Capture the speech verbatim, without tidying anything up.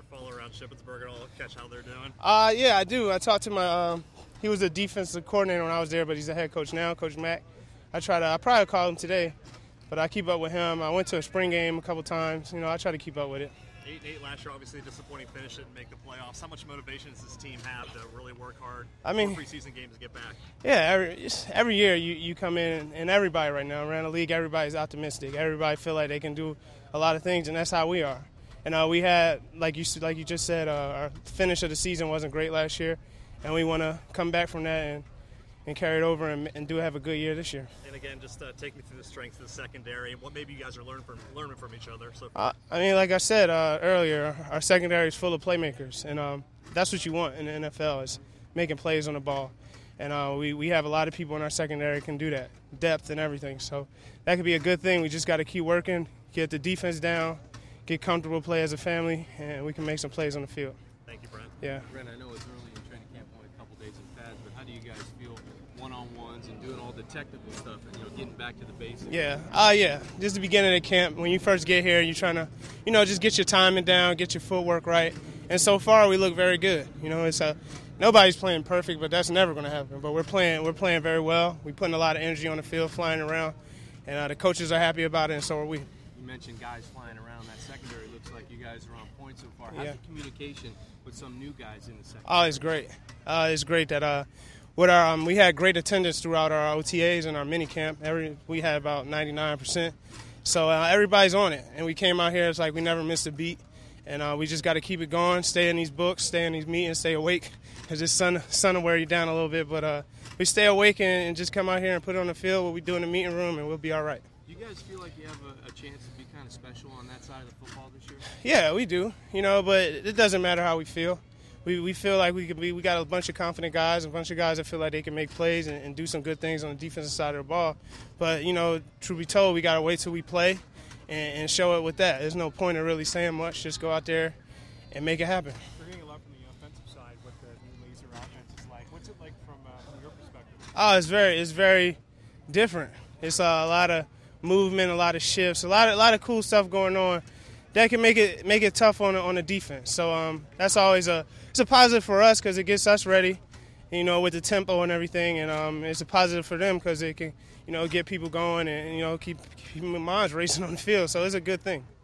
ever follow around Shippensburg at all, catch how they're doing? Uh, yeah, I do. I talked to my, um, he was a defensive coordinator when I was there, but he's a head coach now, Coach Mack. I try to, I probably call him today, but I keep up with him. I went to a spring game a couple times. You know, I try to keep up with it. eight and eight last year, obviously a disappointing finish, didn't make the playoffs. How much motivation does this team have to really work hard I mean, for preseason games to get back? Yeah, every, every year you, you come in, and everybody right now around the league, everybody's optimistic. Everybody feel like they can do a lot of things, and that's how we are. And uh, we had, like you like you just said, uh, our finish of the season wasn't great last year, and we want to come back from that and, and carry it over and, and do have a good year this year. And again, just uh, take me through the strengths of the secondary and what maybe you guys are learning from learning from each other. So, uh, I mean, like I said uh, earlier, our secondary is full of playmakers, and um, that's what you want in the N F L is making plays on the ball. And uh, we, we have a lot of people in our secondary who can do that, depth and everything. So that could be a good thing. We just got to keep working, get the defense down, get comfortable, play as a family, and we can make some plays on the field. Thank you, Brent. Yeah. Brent, I know it's early in training camp, only a couple days in pads, but how do you guys feel one-on-ones and doing all the technical stuff and, you know, getting back to the basics? Yeah. Uh, yeah. Just the beginning of the camp. When you first get here, you're trying to, you know, just get your timing down, get your footwork right. And so far, we look very good. You know, it's a nobody's playing perfect, but that's never going to happen. But we're playing, we're playing very well. We're putting a lot of energy on the field, flying around, and uh, the coaches are happy about it, and so are we. You mentioned guys flying around. That secondary looks like you guys are on point so far. How's Yeah. the communication with some new guys in the secondary? Oh, it's great. Uh, it's great that uh, with our um, we had great attendance throughout our O T As and our mini camp. Every we had about ninety-nine percent. So uh, everybody's on it, and we came out here. It's like we never missed a beat, and uh, we just got to keep it going. Stay in these books, stay in these meetings, stay awake, because this sun sun will wear you down a little bit. But uh, we stay awake and, and just come out here and put it on the field. What we do in the meeting room, and we'll be all right. Do you guys feel like you have a, a chance to be kind of special on that side of the football this year? Yeah, we do. You know, but it doesn't matter how we feel. We we feel like we could be. We got a bunch of confident guys, a bunch of guys that feel like they can make plays and, and do some good things on the defensive side of the ball. But you know, truth be told, we got to wait till we play and, and show it with that. There's no point in really saying much. Just go out there and make it happen. We're hearing a lot from the offensive side what the new laser offense is like. What's it like from, uh, from your perspective? Oh, it's very it's very different. It's uh, a lot of movement, a lot of shifts, a lot of a lot of cool stuff going on that can make it make it tough on the, on the defense. So um, that's always a it's a positive for us because it gets us ready, you know, with the tempo and everything, and um, it's a positive for them because it can, you know, get people going and, you know, keep keep minds racing on the field. So it's a good thing.